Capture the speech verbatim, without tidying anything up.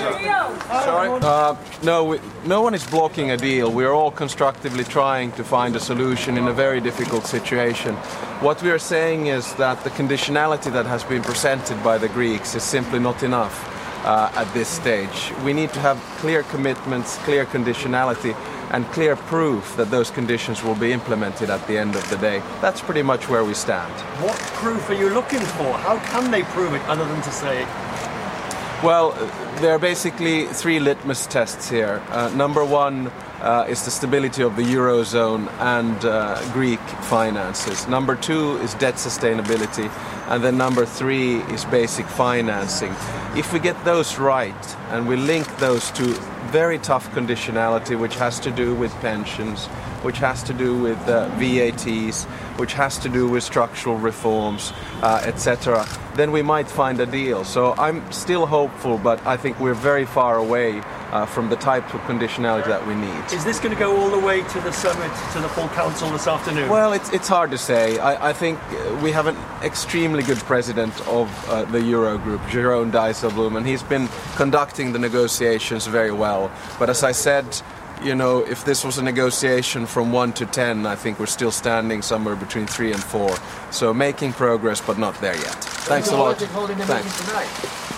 Sorry? Uh, no, we, no one is blocking a deal. We are all constructively trying to find a solution in a very difficult situation. What we are saying is that the conditionality that has been presented by the Greeks is simply not enough uh, at this stage. We need to have clear commitments, clear conditionality, and clear proof that those conditions will be implemented at the end of the day. That's pretty much where we stand. What proof are you looking for? How can they prove it other than to say? Well, there are basically three litmus tests here. Uh, number one uh, is the stability of the Eurozone and uh, Greek finances. Number two is debt sustainability. And then number three is basic financing. If we get those right and we link those to very tough conditionality, which has to do with pensions, which has to do with uh, V A Ts, which has to do with structural reforms, uh, et cetera, then we might find a deal. So I'm still hopeful, but I think we're very far away uh, from the type of conditionality that we need. Is this going to go all the way to the summit, to the full council this afternoon? Well, it's, it's hard to say. I, I think we have an extremely good president of uh, the Eurogroup, Jeroen Dijsselbloem, and he's been conducting the negotiations very well. But as I said, you know, if this was a negotiation from one to ten, I think we're still standing somewhere between three and four. So making progress, but not there yet. Thanks a lot. Thanks.